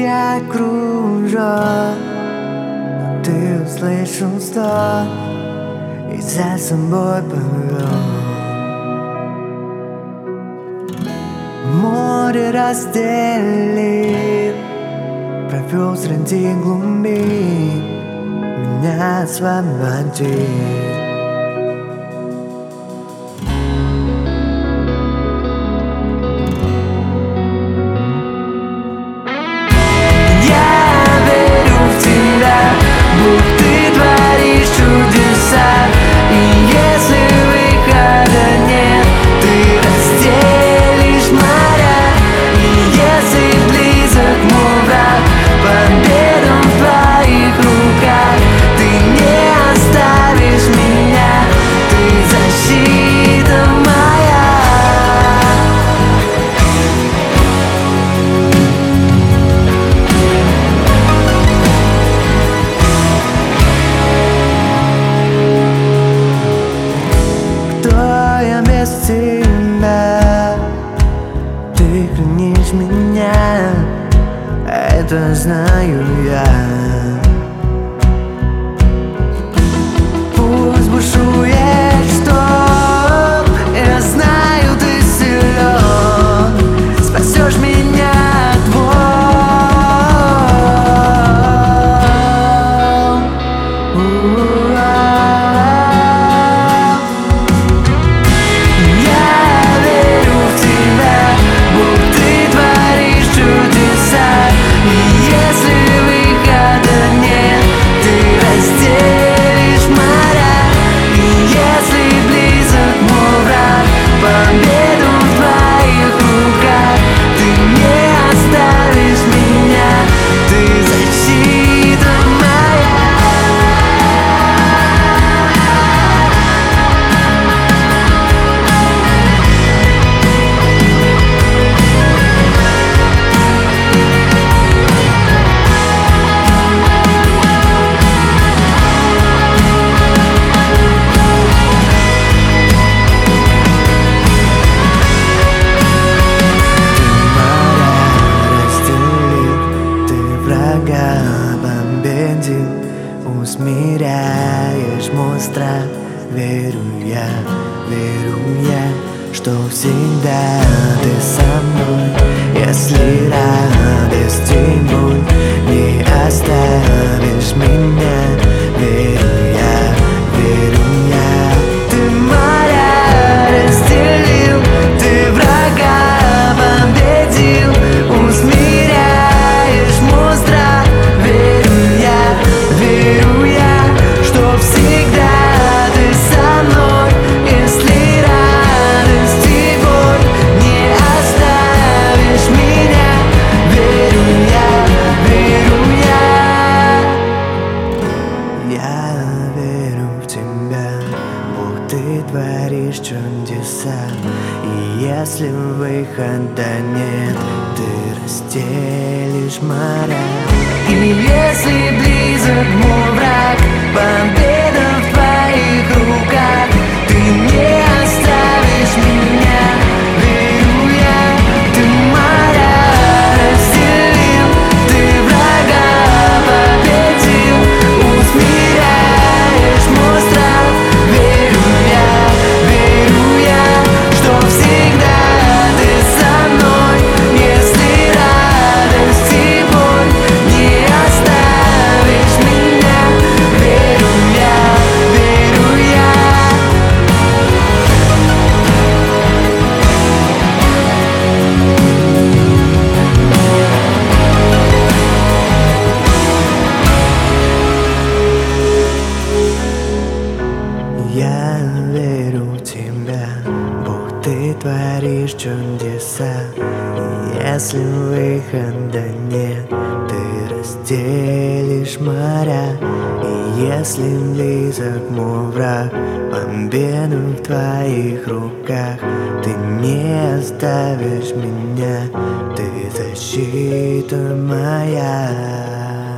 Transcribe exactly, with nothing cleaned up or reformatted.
меня кружат, но ты услышал стон и за собой повел. Море разделил, провел среди глубин, меня освободил. Ты хранишь меня, это знаю я. Пусть бушует шторм, я знаю, ты силен, спасешь меня от волн. Усмиряешь мой страх, верю я, верю я, что всегда ты со мной. Если радость и боль, не оставишь меня, верю я, верю я. Ты моря разделил, ты врага победил, усмиряешь мой страх, верю я, верю я, что всегда ты со мной. Если радость и боль, не оставишь меня, верю я, верю я. Я верю в тебя, Бог, ты творишь чудеса, и если выхода нет, ты разделишь моря. И если близок мой враг, победа в твоих руках, ты не оставишь меня, верю я. Ты моря разделил, ты врага победил, усмиряешь мой страх, верю я, верю я, что всегда ты со мной. Если радость и боль, не оставишь меня, верю я, верю я. Я верю в тебя, Бог, ты творишь чудеса, и если выхода нет, ты разделишь моря. И если близок мой враг, победа в твоих руках, ты не оставишь меня, ты защита моя.